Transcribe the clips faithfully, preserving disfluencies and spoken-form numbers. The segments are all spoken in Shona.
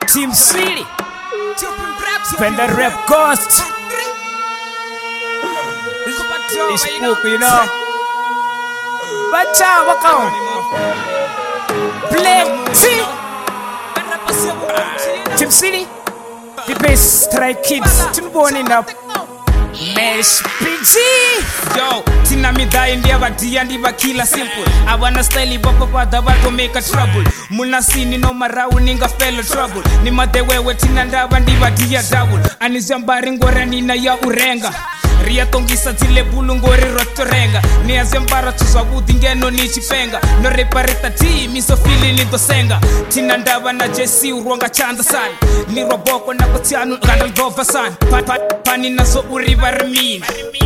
Team City, Fender Rap Ghost. It's spook, you know. Bacha, wakao. Plenty. Team City, the best strike kids. Team born up. Mesh P G. Yo, tina midai ndia badia ndiba kila simple. Abana style bako kwa dabato make a trouble. Muna sini no marau ninga fellow trouble. Ni matewewe tina ndaba ndiba dia double. Anizambari ngore nina ya urenga. Ria tongisa zile bulu ngori rotorenga. Ni azembara tuzabuti ngeno ni chipenga. No repareta ti miso fili ni dosenga. Tina ndaba na J C uruanga chanda san. Ni roboko na kotianu gandal gova san. pa, pa, Pani na so uriba remini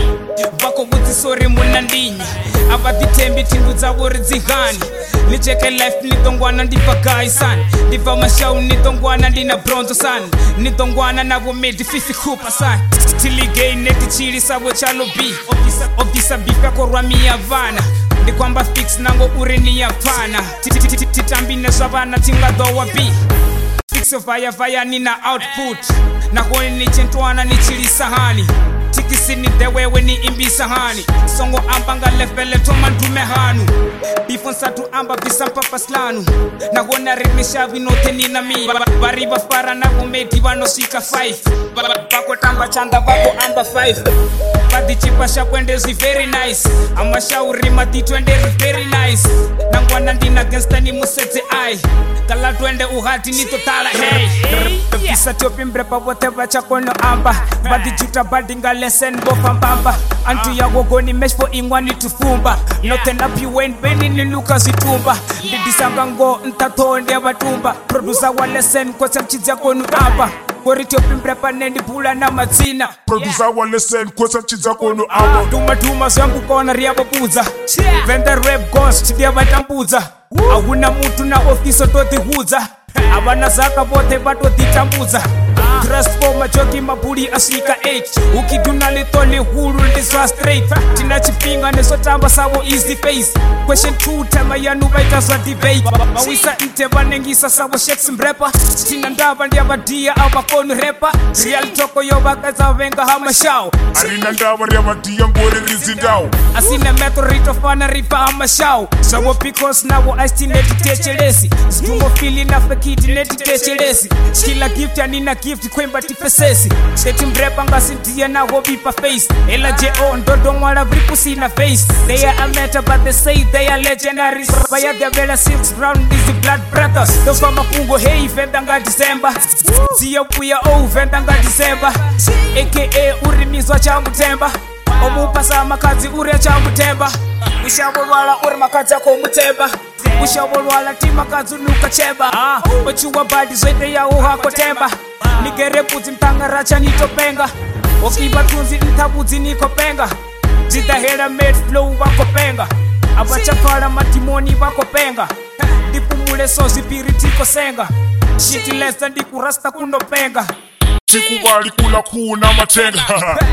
Bako buti sori muna ndinyi Abati tembi tingu za wori zihani Nicheke life nitongwana ndipa gai san. Diva mashau nitongwana ndina bronzo san. Nitongwana na womedi fifi kupa san. Stili gay neti chili sabo chalo bi Ofisa bifa korwami ya vana. Ndi kwamba fix nango uri ni ya pana. Titambi na savana tinga dowa bi Fix of fire fire nina output. Na kone ni chentuana ni chili sahani. Tikisi ni dewewe ni imbi sahani. Songo ambanga lefele toma ndume hanu. Bifon satu amba bisampa paslanu. Na kone rimisha vinote ni na mi. Bariba fara na kumeti wano sika five. Bako tamba chanda bako amba five. Badi chipasha kwendezi very nice. Amasha urima di twendezi very nice. Nangwana ndina gangsta ni musete ai. Kala twende uhati ni totala hey. Kisa chopi mbrepa wote wacha kono amba. Badi jita badi nga lesen bofa mbamba. Antu ya gogoni mesh for ingwani tufumba. Noten up you went beni ni luka zitumba. Didisanga ngo ntatonde batumba. Producer wa lesen kwa samchizia kono amba. Kori chopi mbrepa nendi pula na mazina. Producer wa lesen kwa samchizia kono amba. Tuma tuma sangu kona riaba buza. Fender Rap Ghost dia batambuza. Awuna mutu na ofiso toti huza. Abana zaka bote bato titambuza. Transforma joki mapuli asika eight. Ukiduna litoli hulu liswa straight. Tina chipinga neso tamba sabo easy face. Question two tema ya nubaita za debate. Mawisa nte banengisa sabo sheks mrepa. Tina ndaba ndia badia au bakonu repa. Real toko yo bakaza venga hama shao. Arina ndaba ndia badia ngore rizindao. Asine metro rito fana rifa hama shao. Sabo because na wo ice neti techelesi. Zdumo fili na fekiti neti techelesi. Kila gift ya nina gift kwemba tipesesi. Seti mrepa nga sintia na hobi pa face. Ela J O ndodo mwala bripu sina face. They are a meta but they say they are legendaries. Baya dia vela six round is the blood brothers. Dofa makungo hey venda nga December. Zia puya oh venda nga December. A K A urimizwa chambu temba. Omupasa makazi uri chambu temba. Ushabolwala uri makazi ako mutemba. Ushabolwala tima kazi nuka chemba. Ochuwa badi zoite ya uhako temba. Nigere puzi mtanga racha nitopenga. Okiba tunzi ntabuzi niko penga. Zita hera made flow wako penga. Abacha fara matimoni wako penga. Dipu mule sozi piritiko senga. Shiti lesa diku rasta kundo penga. Sikubali kula kuna matenga.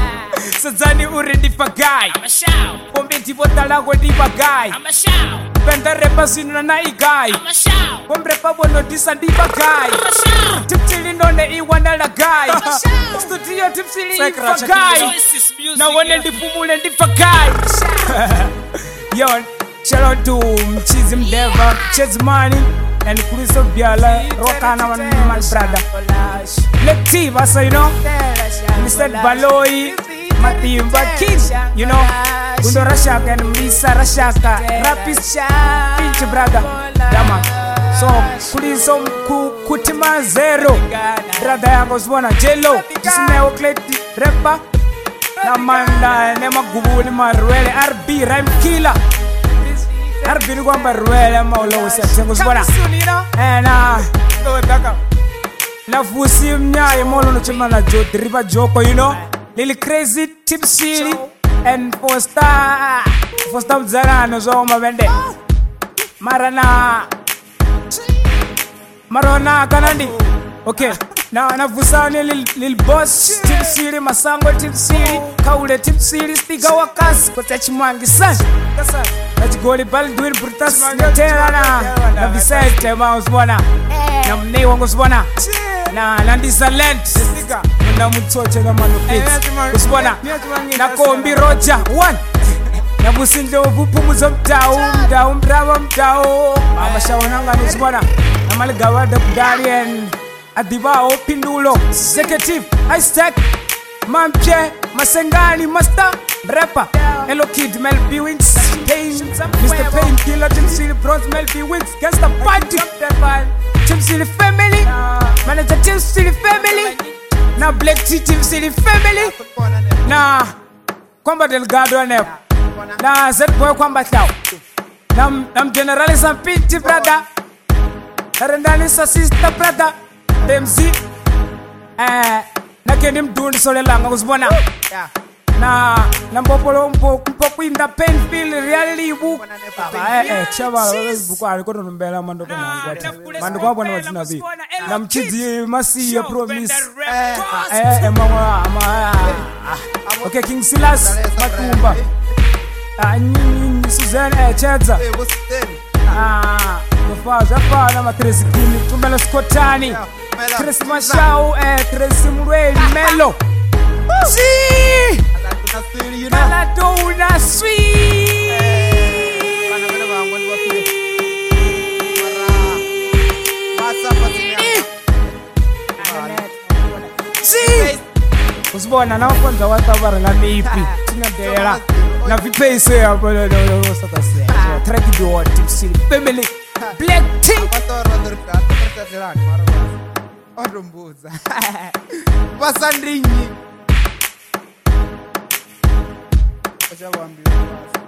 Sazani uri ndifa guy. Pombe tivota lago ndifa guy. Penda repa zinu na igai. Pombe repa bono disa ndifa guy. Tipsili none iwana la guy. Studio tipsili ifa guy. Na wane ndifumule ndifa guy. Yo, shout out to Mchizi Mdeva, Chase Money, and Kuriso Biala, Rokana my brother. Lectiva, so you know, Mister Baloi, Matimba Kids, you know, Gundo Rashaka and Misa Rashaka, Rapis, Pinch brother, Dama. So, Kuriso Kutima Zero, brother, I was one of Jello, Disney Kleti, Repa, Namanda, Nema Gubu, Nema Ruele, R B, Rhyme Killer. Arbinu kwamba ruele maulo usiatengu zbona. And uh, na fusi mnyaye molo no chema na jo driba joko, you know. Lily Crazy, Team City, and Foster. Foster mzana nozo mabende. Marana. Marona kanandi. Okay. Na na fusani lil, lil boss Team City, Masango Team City, Kaule Team City, Stiga Wakas, Kotachi Mangi San. Let's go to Balduin Brutas Terana. Na Visay Tema Uswana. Na Mne Wanguswana. na landisa land na mutsoche na manopezi usibona nakombi roja one nabusindle ubuphumuzo mdawu mdawu mraba mdawu abashawonangani usibona namaligawada Darien adiba opindulo executive I stack Mamche Masengani Master Rapper Hello Kid Mel B Wings Pain Mister Pain Killer Tim Silly Bronze Mel B Wings Gangsta Party Tim Silly Family Manager Tim Silly Family Na Black T Tim Silly Family Na Kwamba Delgado Nep Na Z-Boy Kwamba Tau Nam Nam Generalisa Pinti Brother Narendalisa Sister Brother M Z Eh Na kendi mdundi sole langa kuzibona Na Na mpopolo mpoku inda Painfield Really book Eh eh Chaba buku alikoto numbela mando kwa nangwati Mando kwa wana wazina vi Na mchizi masi ya promise Eh eh mwa ama Okay King Silas Matumba Nyinyi Suzanne eh Chedza Ah Mfaza fana matresi kimi Tumelo Skotani Tracy Mashao, eh, Tracy Mureli, Melo. Si! Aladona sweet. Si! Usibona na kwanza watabara na mipi. Tinadela. Na vipese ya bolo lo sasa sasa. Track do Tipsy Family. Black Tea. Orumbuza Pasandrinyi Acha wambi